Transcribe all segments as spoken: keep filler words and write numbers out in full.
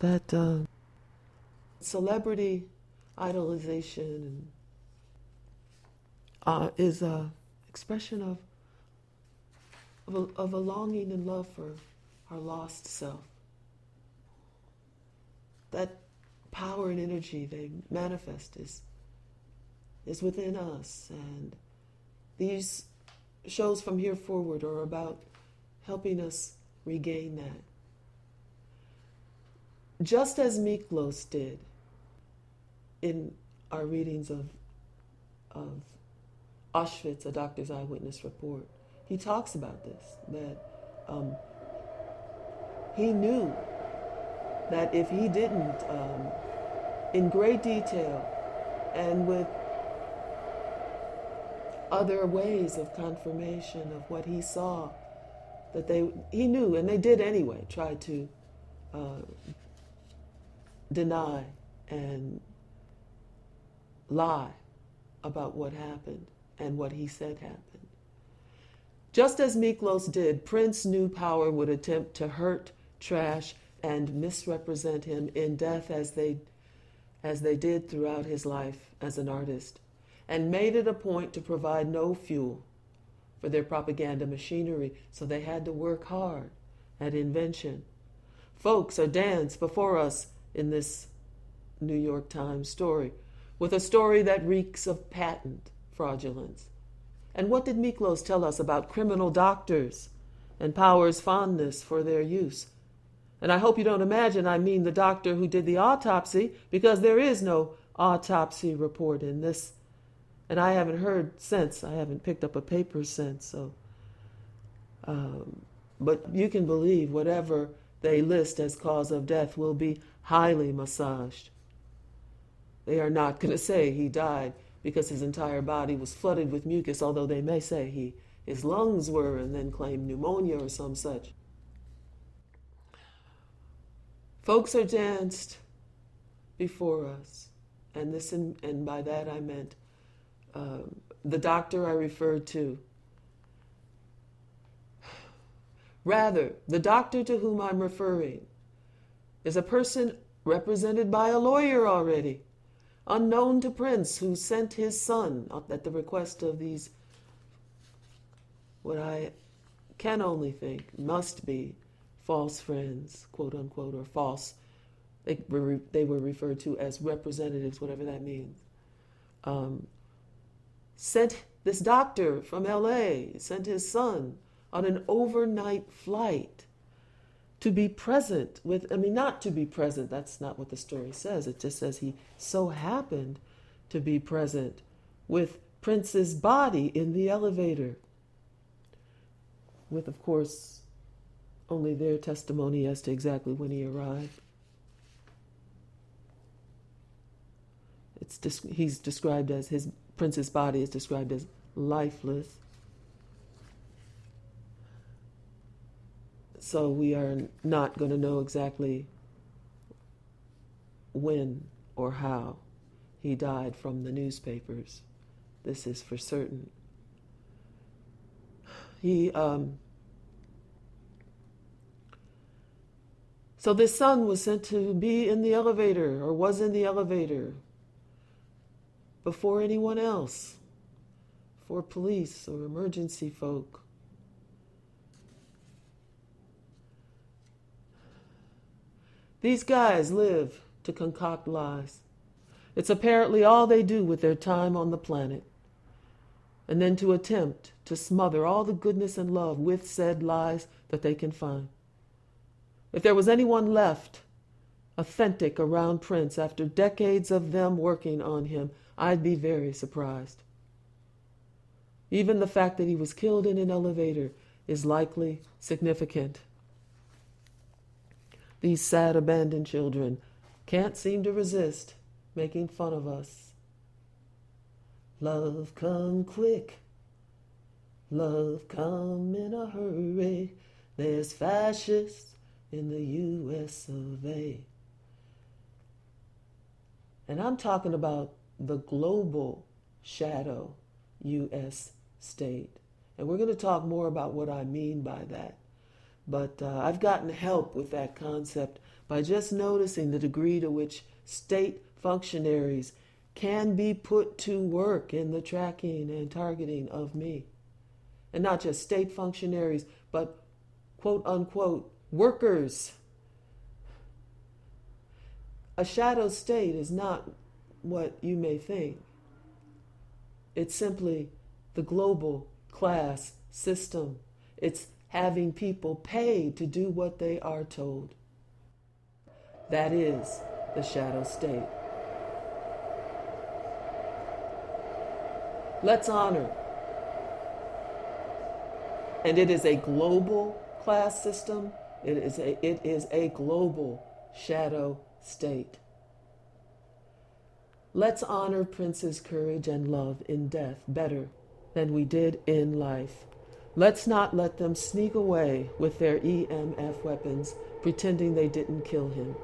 that uh, celebrity idolization uh, is an expression of, of a, of a longing and love for our lost self. That power and energy they manifest is, is within us, and these shows from here forward are about helping us regain that. Just as Miklos did in our readings of, of Auschwitz, A Doctor's Eyewitness Report, he talks about this, that um, he knew that if he didn't, um, in great detail and with other ways of confirmation of what he saw, that they, he knew, and they did anyway, try to uh, deny and lie about what happened and what he said happened. Just as Miklos did, Prince knew power would attempt to hurt, trash, and misrepresent him in death as they, as they did throughout his life as an artist, and made it a point to provide no fuel for their propaganda machinery, so they had to work hard at invention. Folks are danced before us in this New York Times story, with a story that reeks of patent fraudulence. And what did Miklos tell us about criminal doctors and power's fondness for their use? And I hope you don't imagine I mean the doctor who did the autopsy, because there is no autopsy report in this. And I haven't heard since. I haven't picked up a paper since. So, um, but you can believe whatever they list as cause of death will be highly massaged. They are not going to say he died because his entire body was flooded with mucus, although they may say he his lungs were and then claim pneumonia or some such. Folks are danced before us, and this, in, and by that I meant um, the doctor I referred to. Rather, the doctor to whom I'm referring is a person represented by a lawyer already, unknown to Prince, who sent his son at the request of these, what I can only think must be false friends, quote unquote, or false, they were, they were referred to as representatives, whatever that means, um, sent this doctor from L A, sent his son on an overnight flight to be present with, I mean, not to be present, that's not what the story says. It just says he so happened to be present with Prince's body in the elevator, with, of course, only their testimony as to exactly when he arrived. It's he's described as, his Prince's body is described as lifeless. So we are not going to know exactly when or how he died from the newspapers. This is for certain. He, um, so this son was sent to be in the elevator, or was in the elevator, before anyone else, for police or emergency folk. These guys live to concoct lies. It's apparently all they do with their time on the planet. And then to attempt to smother all the goodness and love with said lies that they can find. If there was anyone left authentic around Prince after decades of them working on him, I'd be very surprised. Even the fact that he was killed in an elevator is likely significant. These sad abandoned children can't seem to resist making fun of us. Love come quick, love come in a hurry, there's fascists in the U S of A. And I'm talking about the global shadow U S state. And we're going to talk more about what I mean by that. But uh, I've gotten help with that concept by just noticing the degree to which state functionaries can be put to work in the tracking and targeting of me. And not just state functionaries, but quote unquote workers. A shadow state is not what you may think. It's simply the global class system. It's having people paid to do what they are told. That is the shadow state. Let's honor. And it is a global class system. It is a, it is a global shadow state. Let's honor Prince's courage and love in death better than we did in life. Let's not let them sneak away with their E M F weapons, pretending they didn't kill him.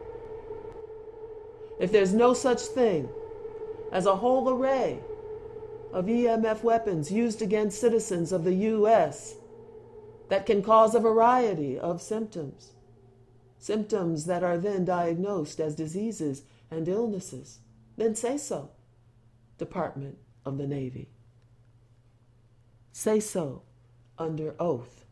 If there's no such thing as a whole array of E M F weapons used against citizens of the U S that can cause a variety of symptoms, symptoms that are then diagnosed as diseases and illnesses, then say so, Department of the Navy. Say so under oath.